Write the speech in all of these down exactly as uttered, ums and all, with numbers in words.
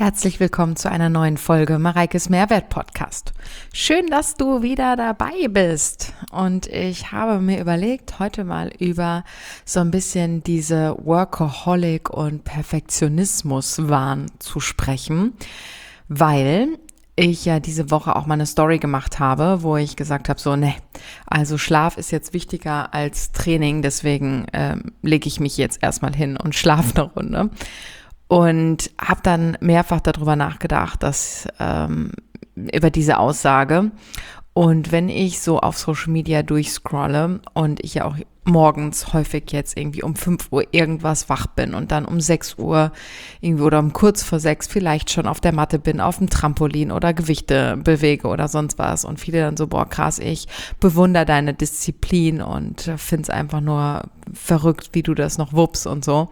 Herzlich willkommen zu einer neuen Folge Mareikes Mehrwert Podcast. Schön, dass du wieder dabei bist. Und ich habe mir überlegt, heute mal über so ein bisschen diese Workaholic und Perfektionismus-Wahn zu sprechen, weil ich ja diese Woche auch mal eine Story gemacht habe, wo ich gesagt habe, so, ne, also Schlaf ist jetzt wichtiger als Training, deswegen ähm, lege ich mich jetzt erstmal hin und schlafe eine Runde. Und habe dann mehrfach darüber nachgedacht, dass ähm, über diese Aussage. Und wenn ich so auf Social Media durchscrolle und ich ja auch morgens häufig jetzt irgendwie um fünf Uhr irgendwas wach bin und dann um sechs Uhr irgendwie oder um kurz vor sechs vielleicht schon auf der Matte bin, auf dem Trampolin oder Gewichte bewege oder sonst was. Und viele dann so, boah krass, ich bewundere deine Disziplin und finde es einfach nur verrückt, wie du das noch wuppst und so.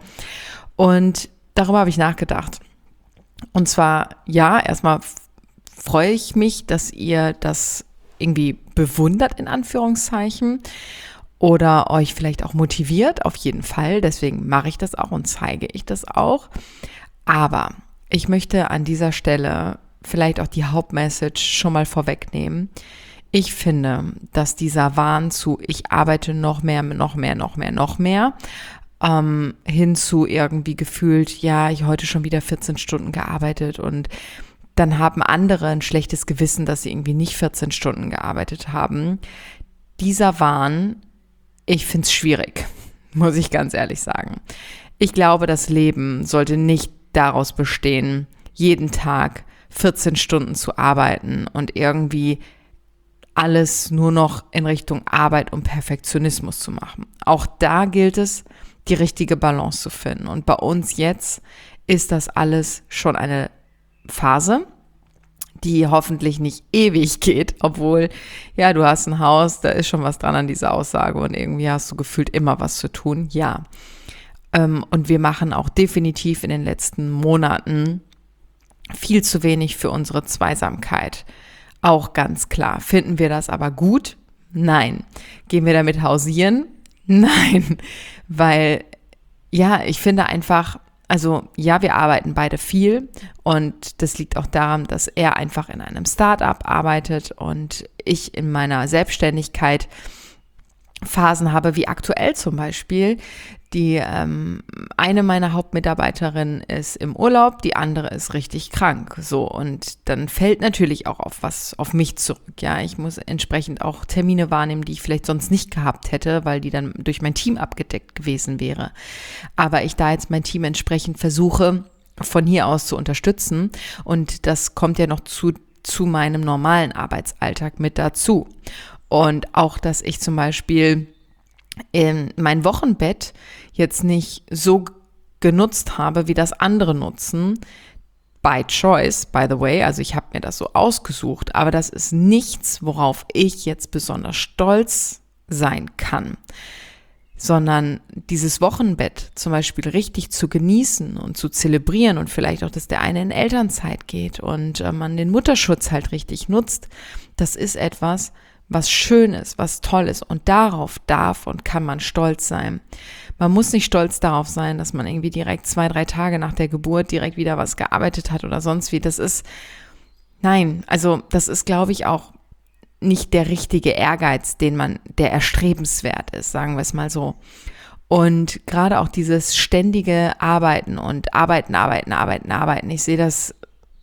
Und darüber habe ich nachgedacht. Und zwar, ja, erstmal freue ich mich, dass ihr das irgendwie bewundert, in Anführungszeichen, oder euch vielleicht auch motiviert, auf jeden Fall. Deswegen mache ich das auch und zeige ich das auch. Aber ich möchte an dieser Stelle vielleicht auch die Hauptmessage schon mal vorwegnehmen. Ich finde, dass dieser Wahn zu, ich arbeite noch mehr, noch mehr, noch mehr, noch mehr, Ähm, hin zu irgendwie gefühlt, ja, ich heute schon wieder vierzehn Stunden gearbeitet und dann haben andere ein schlechtes Gewissen, dass sie irgendwie nicht vierzehn Stunden gearbeitet haben. Dieser Wahn, ich finde es schwierig, muss ich ganz ehrlich sagen. Ich glaube, das Leben sollte nicht daraus bestehen, jeden Tag vierzehn Stunden zu arbeiten und irgendwie alles nur noch in Richtung Arbeit und Perfektionismus zu machen. Auch da gilt es, die richtige Balance zu finden. Und bei uns jetzt ist das alles schon eine Phase, die hoffentlich nicht ewig geht, obwohl, ja, du hast ein Haus, da ist schon was dran an dieser Aussage und irgendwie hast du gefühlt immer was zu tun, ja. Und wir machen auch definitiv in den letzten Monaten viel zu wenig für unsere Zweisamkeit. Auch ganz klar. Finden wir das aber gut? Nein. Gehen wir damit hausieren? Nein, weil, ja, ich finde einfach, also ja, wir arbeiten beide viel und das liegt auch daran, dass er einfach in einem Start-up arbeitet und ich in meiner Selbstständigkeit Phasen habe, wie aktuell zum Beispiel. Die ähm, eine meiner Hauptmitarbeiterinnen ist im Urlaub, die andere ist richtig krank. So, und dann fällt natürlich auch auf was auf mich zurück. Ja, ich muss entsprechend auch Termine wahrnehmen, die ich vielleicht sonst nicht gehabt hätte, weil die dann durch mein Team abgedeckt gewesen wäre. Aber ich da jetzt mein Team entsprechend versuche, von hier aus zu unterstützen. Und das kommt ja noch zu, zu meinem normalen Arbeitsalltag mit dazu. Und auch, dass ich zum Beispiel in mein Wochenbett jetzt nicht so genutzt habe, wie das andere nutzen, by choice, by the way, also ich habe mir das so ausgesucht, aber das ist nichts, worauf ich jetzt besonders stolz sein kann, sondern dieses Wochenbett zum Beispiel richtig zu genießen und zu zelebrieren und vielleicht auch, dass der eine in Elternzeit geht und äh, man den Mutterschutz halt richtig nutzt, das ist etwas, was schön ist, was toll ist und darauf darf und kann man stolz sein. Man muss nicht stolz darauf sein, dass man irgendwie direkt zwei, drei Tage nach der Geburt direkt wieder was gearbeitet hat oder sonst wie. Das ist, nein, also das ist, glaube ich, auch nicht der richtige Ehrgeiz, den man, der erstrebenswert ist, sagen wir es mal so. Und gerade auch dieses ständige Arbeiten und Arbeiten, Arbeiten, Arbeiten, Arbeiten. Ich sehe das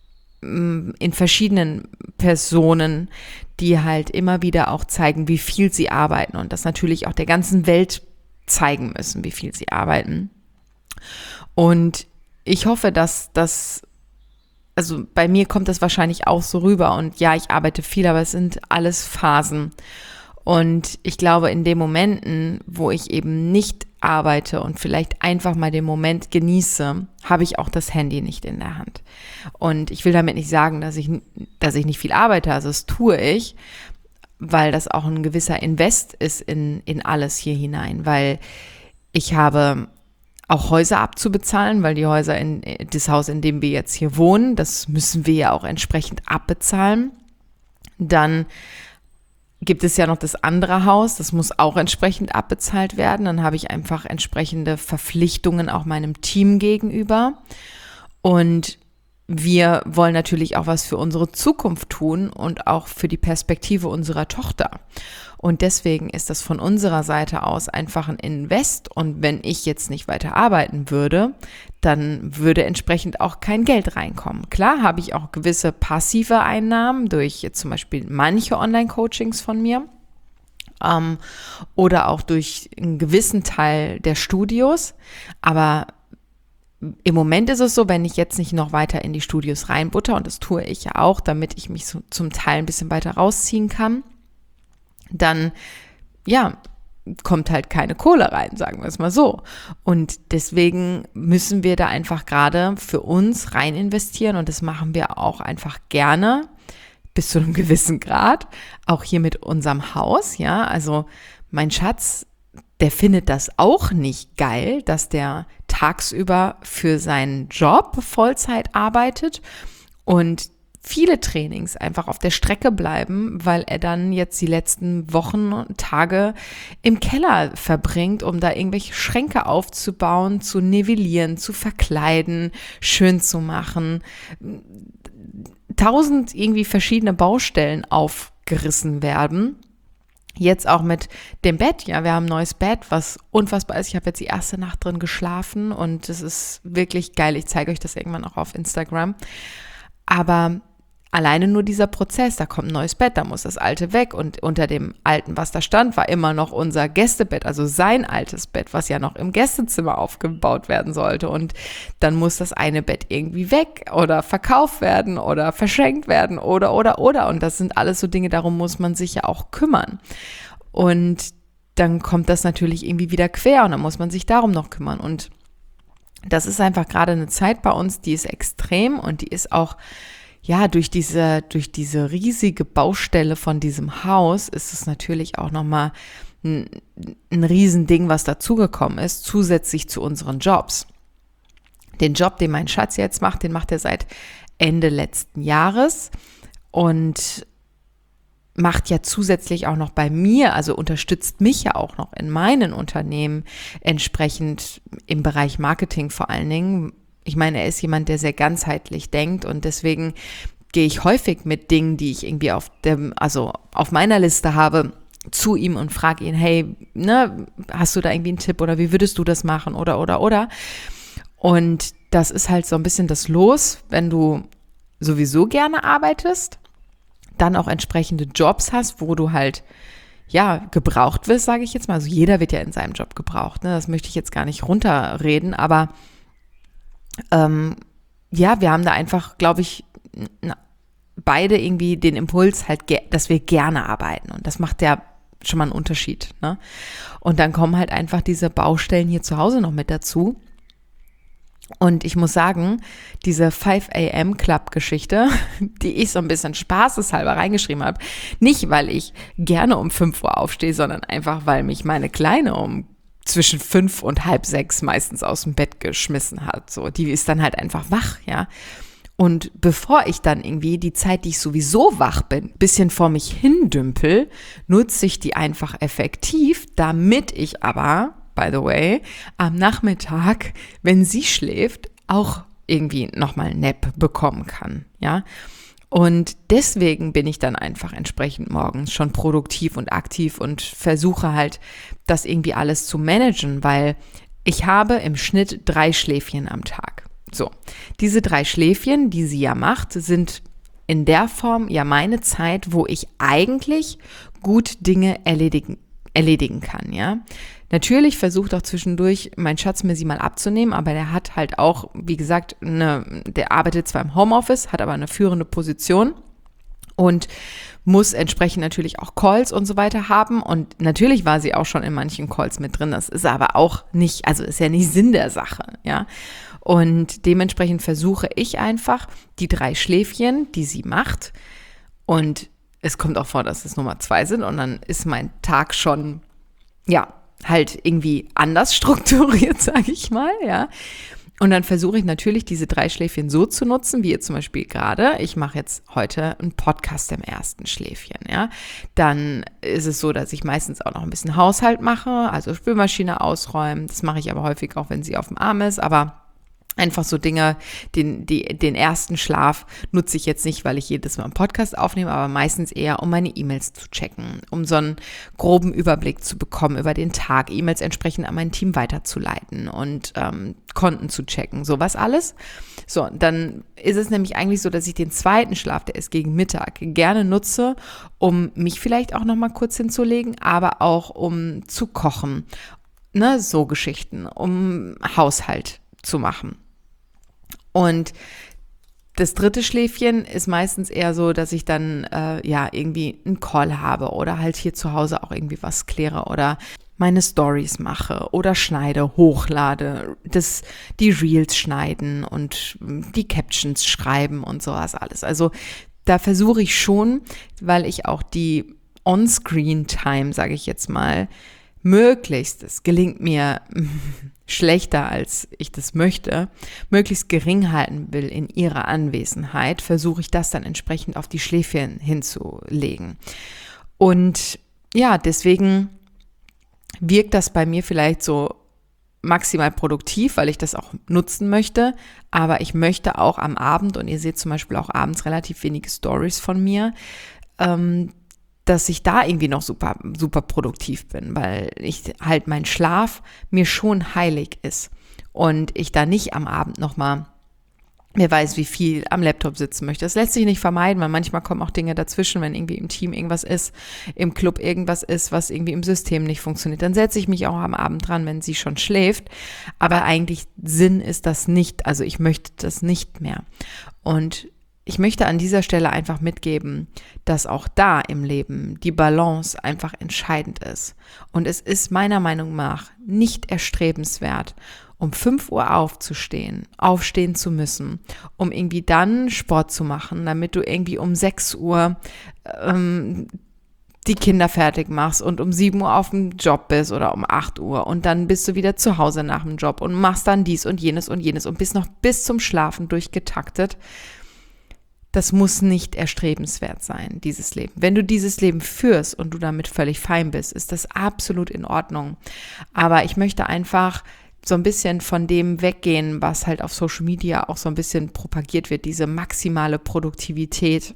in verschiedenen Personen, die halt immer wieder auch zeigen, wie viel sie arbeiten und das natürlich auch der ganzen Welt zeigen müssen, wie viel sie arbeiten. Und ich hoffe, dass das, also bei mir kommt das wahrscheinlich auch so rüber und ja, ich arbeite viel, aber es sind alles Phasen. Und ich glaube, in den Momenten, wo ich eben nicht arbeite und vielleicht einfach mal den Moment genieße, habe ich auch das Handy nicht in der Hand. Und ich will damit nicht sagen, dass ich, dass ich nicht viel arbeite, also das tue ich, weil das auch ein gewisser Invest ist in, in alles hier hinein, weil ich habe auch Häuser abzubezahlen, weil die Häuser, in das Haus, in dem wir jetzt hier wohnen, das müssen wir ja auch entsprechend abbezahlen. Dann gibt es ja noch das andere Haus, das muss auch entsprechend abbezahlt werden. Dann habe ich einfach entsprechende Verpflichtungen auch meinem Team gegenüber. Und wir wollen natürlich auch was für unsere Zukunft tun und auch für die Perspektive unserer Tochter. Und deswegen ist das von unserer Seite aus einfach ein Invest. Und wenn ich jetzt nicht weiter arbeiten würde, dann würde entsprechend auch kein Geld reinkommen. Klar habe ich auch gewisse passive Einnahmen durch jetzt zum Beispiel manche Online-Coachings von mir ähm, oder auch durch einen gewissen Teil der Studios. Aber im Moment ist es so, wenn ich jetzt nicht noch weiter in die Studios reinbutter, und das tue ich ja auch, damit ich mich so zum Teil ein bisschen weiter rausziehen kann, dann, ja, kommt halt keine Kohle rein, sagen wir es mal so. Und deswegen müssen wir da einfach gerade für uns rein investieren, und das machen wir auch einfach gerne bis zu einem gewissen Grad, auch hier mit unserem Haus, ja, also mein Schatz, der findet das auch nicht geil, dass der tagsüber für seinen Job Vollzeit arbeitet und viele Trainings einfach auf der Strecke bleiben, weil er dann jetzt die letzten Wochen und Tage im Keller verbringt, um da irgendwelche Schränke aufzubauen, zu nivellieren, zu verkleiden, schön zu machen. Tausend irgendwie verschiedene Baustellen aufgerissen werden. Jetzt auch mit dem Bett, ja, wir haben ein neues Bett, was unfassbar ist. Ich habe jetzt die erste Nacht drin geschlafen und es ist wirklich geil. Ich zeige euch das irgendwann auch auf Instagram. Aber alleine nur dieser Prozess, da kommt ein neues Bett, da muss das alte weg, und unter dem alten, was da stand, war immer noch unser Gästebett, also sein altes Bett, was ja noch im Gästezimmer aufgebaut werden sollte, und dann muss das eine Bett irgendwie weg oder verkauft werden oder verschenkt werden oder, oder, oder, und das sind alles so Dinge, darum muss man sich ja auch kümmern, und dann kommt das natürlich irgendwie wieder quer und dann muss man sich darum noch kümmern, und das ist einfach gerade eine Zeit bei uns, die ist extrem, und die ist auch, ja, durch diese, durch diese riesige Baustelle von diesem Haus ist es natürlich auch nochmal ein, ein Riesending, was dazugekommen ist, zusätzlich zu unseren Jobs. Den Job, den mein Schatz jetzt macht, den macht er seit Ende letzten Jahres und macht ja zusätzlich auch noch bei mir, also unterstützt mich ja auch noch in meinen Unternehmen entsprechend im Bereich Marketing vor allen Dingen. Ich meine, er ist jemand, der sehr ganzheitlich denkt, und deswegen gehe ich häufig mit Dingen, die ich irgendwie auf dem, also auf meiner Liste habe, zu ihm und frage ihn, hey, ne, hast du da irgendwie einen Tipp oder wie würdest du das machen oder, oder, oder? Und das ist halt so ein bisschen das Los, wenn du sowieso gerne arbeitest, dann auch entsprechende Jobs hast, wo du halt, ja, gebraucht wirst, sage ich jetzt mal. Also jeder wird ja in seinem Job gebraucht, ne? Das möchte ich jetzt gar nicht runterreden, aber Ähm, ja, wir haben da einfach, glaube ich, na, beide irgendwie den Impuls halt, ge- dass wir gerne arbeiten, und das macht ja schon mal einen Unterschied, ne? Und dann kommen halt einfach diese Baustellen hier zu Hause noch mit dazu, und ich muss sagen, diese five a.m. Club-Geschichte, die ich so ein bisschen spaßeshalber reingeschrieben habe, nicht weil ich gerne um fünf Uhr aufstehe, sondern einfach, weil mich meine Kleine um zwischen fünf und halb sechs meistens aus dem Bett geschmissen hat. So, die ist dann halt einfach wach, ja. Und bevor ich dann irgendwie die Zeit, die ich sowieso wach bin, bisschen vor mich hindümpel, nutze ich die einfach effektiv, damit ich aber, by the way, am Nachmittag, wenn sie schläft, auch irgendwie nochmal einen Nap bekommen kann, ja. Und deswegen bin ich dann einfach entsprechend morgens schon produktiv und aktiv und versuche halt, das irgendwie alles zu managen, weil ich habe im Schnitt drei Schläfchen am Tag. So, diese drei Schläfchen, die sie ja macht, sind in der Form ja meine Zeit, wo ich eigentlich gut Dinge erledigen, erledigen kann, ja. Natürlich versucht auch zwischendurch mein Schatz mir sie mal abzunehmen, aber der hat halt auch, wie gesagt, eine, der arbeitet zwar im Homeoffice, hat aber eine führende Position und muss entsprechend natürlich auch Calls und so weiter haben, und natürlich war sie auch schon in manchen Calls mit drin, das ist aber auch nicht, also ist ja nicht Sinn der Sache, ja. Und dementsprechend versuche ich einfach die drei Schläfchen, die sie macht, und es kommt auch vor, dass es Nummer zwei sind, und dann ist mein Tag schon, ja, halt irgendwie anders strukturiert, sage ich mal, ja. Und dann versuche ich natürlich, diese drei Schläfchen so zu nutzen, wie jetzt zum Beispiel gerade, ich mache jetzt heute einen Podcast im ersten Schläfchen, ja. Dann ist es so, dass ich meistens auch noch ein bisschen Haushalt mache, also Spülmaschine ausräumen, das mache ich aber häufig auch, wenn sie auf dem Arm ist, aber Einfach so Dinge, den, die, den ersten Schlaf nutze ich jetzt nicht, weil ich jedes Mal einen Podcast aufnehme, aber meistens eher, um meine E-Mails zu checken, um so einen groben Überblick zu bekommen über den Tag, E-Mails entsprechend an mein Team weiterzuleiten und ähm, Konten zu checken, sowas alles. So, dann ist es nämlich eigentlich so, dass ich den zweiten Schlaf, der ist gegen Mittag, gerne nutze, um mich vielleicht auch nochmal kurz hinzulegen, aber auch um zu kochen, ne, so Geschichten, um Haushalt zu machen. Und das dritte Schläfchen ist meistens eher so, dass ich dann äh, ja irgendwie einen Call habe oder halt hier zu Hause auch irgendwie was kläre oder meine Stories mache oder schneide, hochlade, das, die Reels schneiden und die Captions schreiben und sowas alles. Also da versuche ich schon, weil ich auch die On-Screen-Time, sage ich jetzt mal, möglichst, es gelingt mir schlechter, als ich das möchte, möglichst gering halten will in ihrer Anwesenheit, versuche ich das dann entsprechend auf die Schläfchen hinzulegen. Und ja, deswegen wirkt das bei mir vielleicht so maximal produktiv, weil ich das auch nutzen möchte, aber ich möchte auch am Abend, und ihr seht zum Beispiel auch abends relativ wenige Stories von mir, ähm, dass ich da irgendwie noch super, super produktiv bin, weil ich halt mein Schlaf mir schon heilig ist und ich da nicht am Abend nochmal, wer weiß wie viel, am Laptop sitzen möchte. Das lässt sich nicht vermeiden, weil manchmal kommen auch Dinge dazwischen, wenn irgendwie im Team irgendwas ist, im Club irgendwas ist, was irgendwie im System nicht funktioniert. Dann setze ich mich auch am Abend dran, wenn sie schon schläft, aber eigentlich Sinn ist das nicht, also ich möchte das nicht mehr. Und ich möchte an dieser Stelle einfach mitgeben, dass auch da im Leben die Balance einfach entscheidend ist. Und es ist meiner Meinung nach nicht erstrebenswert, um fünf Uhr aufzustehen, aufstehen zu müssen, um irgendwie dann Sport zu machen, damit du irgendwie um sechs Uhr ähm, die Kinder fertig machst und um sieben Uhr auf dem Job bist oder um acht Uhr und dann bist du wieder zu Hause nach dem Job und machst dann dies und jenes und jenes und bist noch bis zum Schlafen durchgetaktet. Das muss nicht erstrebenswert sein, dieses Leben. Wenn du dieses Leben führst und du damit völlig fein bist, ist das absolut in Ordnung. Aber ich möchte einfach so ein bisschen von dem weggehen, was halt auf Social Media auch so ein bisschen propagiert wird, diese maximale Produktivität.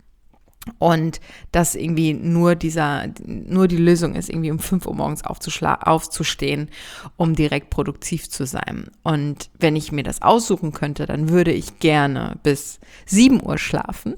Und dass irgendwie nur dieser, nur die Lösung ist, irgendwie um fünf Uhr morgens aufzustehen, um direkt produktiv zu sein. Und wenn ich mir das aussuchen könnte, dann würde ich gerne bis sieben Uhr schlafen.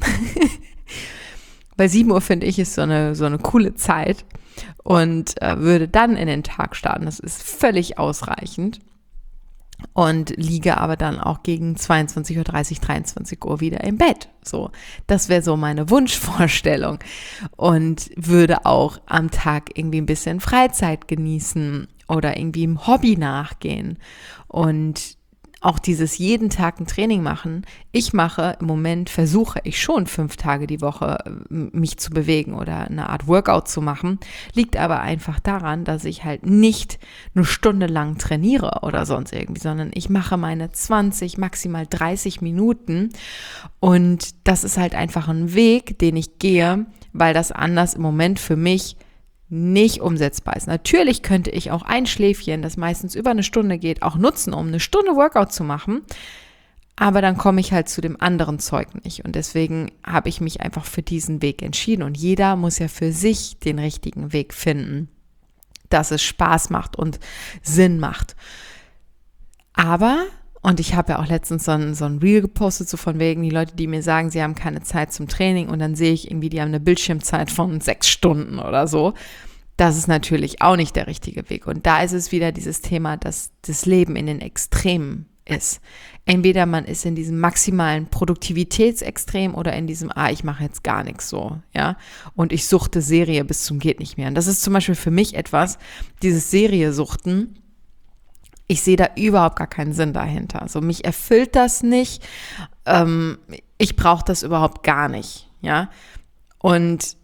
Bei sieben Uhr finde ich ist so eine, so eine coole Zeit und äh, würde dann in den Tag starten. Das ist völlig ausreichend. Und liege aber dann auch gegen zweiundzwanzig Uhr dreißig, dreiundzwanzig Uhr wieder im Bett. So, das wäre so meine Wunschvorstellung und würde auch am Tag irgendwie ein bisschen Freizeit genießen oder irgendwie im Hobby nachgehen und auch dieses jeden Tag ein Training machen. Ich mache im Moment, versuche ich schon fünf Tage die Woche mich zu bewegen oder eine Art Workout zu machen, liegt aber einfach daran, dass ich halt nicht eine Stunde lang trainiere oder sonst irgendwie, sondern ich mache meine zwanzig, maximal dreißig Minuten und das ist halt einfach ein Weg, den ich gehe, weil das anders im Moment für mich nicht umsetzbar ist. Natürlich könnte ich auch ein Schläfchen, das meistens über eine Stunde geht, auch nutzen, um eine Stunde Workout zu machen, aber dann komme ich halt zu dem anderen Zeug nicht und deswegen habe ich mich einfach für diesen Weg entschieden und jeder muss ja für sich den richtigen Weg finden, dass es Spaß macht und Sinn macht. Aber und ich habe ja auch letztens so ein, so ein Reel gepostet, so von wegen die Leute, die mir sagen, sie haben keine Zeit zum Training und dann sehe ich irgendwie, die haben eine Bildschirmzeit von sechs Stunden oder so. Das ist natürlich auch nicht der richtige Weg. Und da ist es wieder dieses Thema, dass das Leben in den Extremen ist. Entweder man ist in diesem maximalen Produktivitätsextrem oder in diesem, ah, ich mache jetzt gar nichts so, ja. Und ich suchte Serie bis zum geht nicht mehr. Und das ist zum Beispiel für mich etwas, dieses Serie-Suchten. Ich sehe da überhaupt gar keinen Sinn dahinter. Also mich erfüllt das nicht. Ähm, ich brauche das überhaupt gar nicht, ja. Und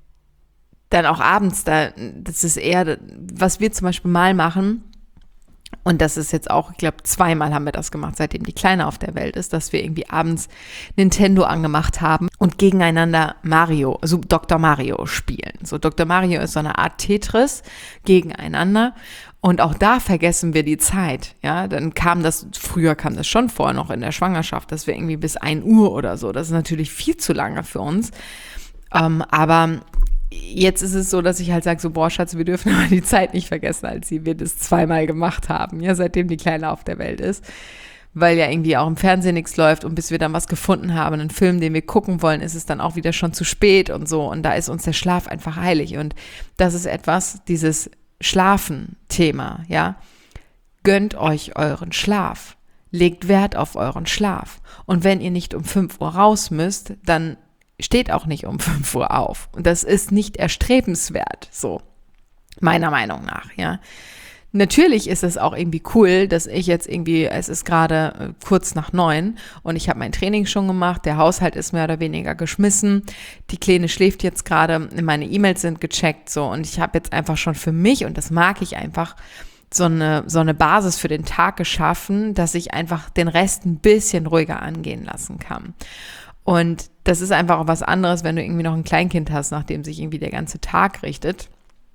dann auch abends, da, das ist eher, was wir zum Beispiel mal machen, Und das ist jetzt auch, ich glaube, zweimal haben wir das gemacht, seitdem die Kleine auf der Welt ist, dass wir irgendwie abends Nintendo angemacht haben und gegeneinander Mario, also Doktor Mario spielen. So, Doktor Mario ist so eine Art Tetris gegeneinander. Und auch da vergessen wir die Zeit, ja, dann kam das, früher kam das schon vor, noch in der Schwangerschaft, dass wir irgendwie bis ein Uhr oder so, das ist natürlich viel zu lange für uns, ähm, aber jetzt ist es so, dass ich halt sage, so, boah, Schatz, wir dürfen aber die Zeit nicht vergessen, als sie wir das zweimal gemacht haben, ja, seitdem die Kleine auf der Welt ist, weil ja irgendwie auch im Fernsehen nichts läuft und bis wir dann was gefunden haben, einen Film, den wir gucken wollen, ist es dann auch wieder schon zu spät und so und da ist uns der Schlaf einfach heilig und das ist etwas, dieses Schlafen-Thema, ja. Gönnt euch euren Schlaf. Legt Wert auf euren Schlaf. Und wenn ihr nicht um fünf Uhr raus müsst, dann steht auch nicht um fünf Uhr auf. Und das ist nicht erstrebenswert, so. Meiner Meinung nach, ja. Natürlich ist es auch irgendwie cool, dass ich jetzt irgendwie, es ist gerade kurz nach neun und ich habe mein Training schon gemacht, der Haushalt ist mehr oder weniger geschmissen, die Kleine schläft jetzt gerade, meine E-Mails sind gecheckt, so, und ich habe jetzt einfach schon für mich, und das mag ich einfach, so eine, so eine Basis für den Tag geschaffen, dass ich einfach den Rest ein bisschen ruhiger angehen lassen kann. Und das ist einfach auch was anderes, wenn du irgendwie noch ein Kleinkind hast, nach dem sich irgendwie der ganze Tag richtet.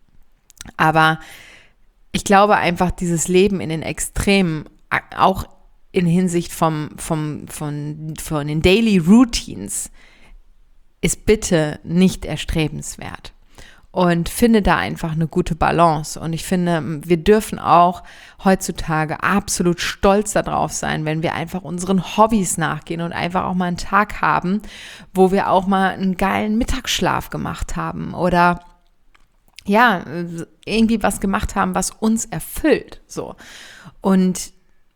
Aber ich glaube einfach, dieses Leben in den Extremen, auch in Hinsicht vom, vom, von, von den Daily Routines, ist bitte nicht erstrebenswert. Und finde da einfach eine gute Balance. Und ich finde, wir dürfen auch heutzutage absolut stolz darauf sein, wenn wir einfach unseren Hobbys nachgehen und einfach auch mal einen Tag haben, wo wir auch mal einen geilen Mittagsschlaf gemacht haben oder ja, irgendwie was gemacht haben, was uns erfüllt, so. Und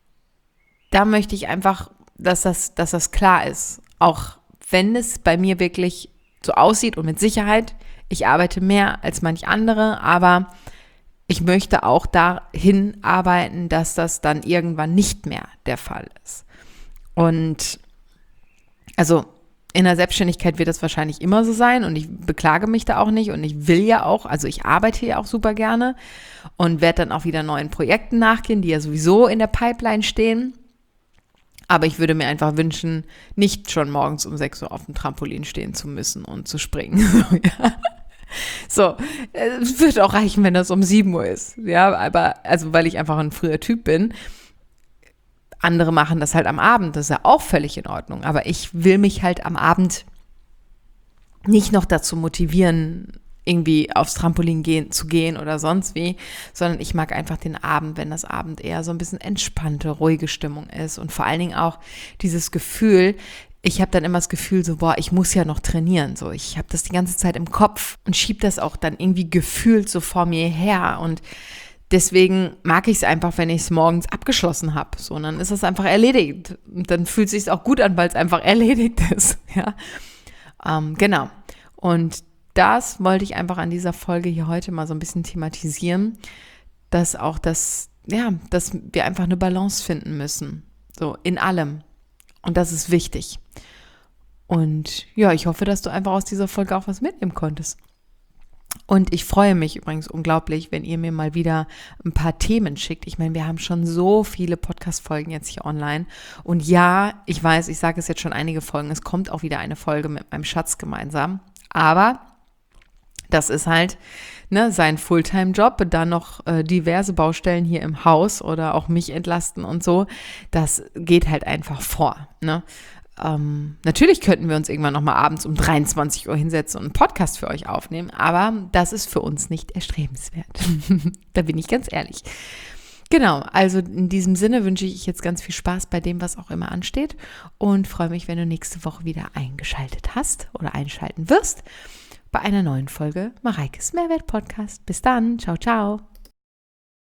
da möchte ich einfach, dass das, dass das klar ist, auch wenn es bei mir wirklich so aussieht und mit Sicherheit, ich arbeite mehr als manch andere, aber ich möchte auch dahin arbeiten, dass das dann irgendwann nicht mehr der Fall ist. Und also in der Selbstständigkeit wird das wahrscheinlich immer so sein und ich beklage mich da auch nicht und ich will ja auch, also ich arbeite ja auch super gerne und werde dann auch wieder neuen Projekten nachgehen, die ja sowieso in der Pipeline stehen. Aber ich würde mir einfach wünschen, nicht schon morgens um sechs Uhr auf dem Trampolin stehen zu müssen und zu springen. So, ja. So, es wird auch reichen, wenn das um sieben Uhr ist. Ja, aber, also weil ich einfach ein früher Typ bin. Andere machen das halt am Abend, das ist ja auch völlig in Ordnung. Aber ich will mich halt am Abend nicht noch dazu motivieren, irgendwie aufs Trampolin gehen, zu gehen oder sonst wie, sondern ich mag einfach den Abend, wenn das Abend eher so ein bisschen entspannte, ruhige Stimmung ist und vor allen Dingen auch dieses Gefühl, ich habe dann immer das Gefühl so, boah, ich muss ja noch trainieren, so, ich habe das die ganze Zeit im Kopf und schiebe das auch dann irgendwie gefühlt so vor mir her und deswegen mag ich es einfach, wenn ich es morgens abgeschlossen habe, so, und dann ist es einfach erledigt und dann fühlt es sich auch gut an, weil es einfach erledigt ist, ja, ähm, genau, und das wollte ich einfach an dieser Folge hier heute mal so ein bisschen thematisieren, dass auch das, ja, dass wir einfach eine Balance finden müssen, so in allem. Und das ist wichtig. Und ja, ich hoffe, dass du einfach aus dieser Folge auch was mitnehmen konntest. Und ich freue mich übrigens unglaublich, wenn ihr mir mal wieder ein paar Themen schickt. Ich meine, wir haben schon so viele Podcast-Folgen jetzt hier online. Und ja, ich weiß, ich sage es jetzt schon einige Folgen, es kommt auch wieder eine Folge mit meinem Schatz gemeinsam. Aber das ist halt ne, sein Fulltime-Job, dann noch äh, diverse Baustellen hier im Haus oder auch mich entlasten und so. Das geht halt einfach vor. Ne? Ähm, natürlich könnten wir uns irgendwann nochmal abends um dreiundzwanzig Uhr hinsetzen und einen Podcast für euch aufnehmen, aber das ist für uns nicht erstrebenswert. Da bin ich ganz ehrlich. Genau, also in diesem Sinne wünsche ich jetzt ganz viel Spaß bei dem, was auch immer ansteht und freue mich, wenn du nächste Woche wieder eingeschaltet hast oder einschalten wirst bei einer neuen Folge Mareikes Mehrwert Podcast. Bis dann, ciao, ciao.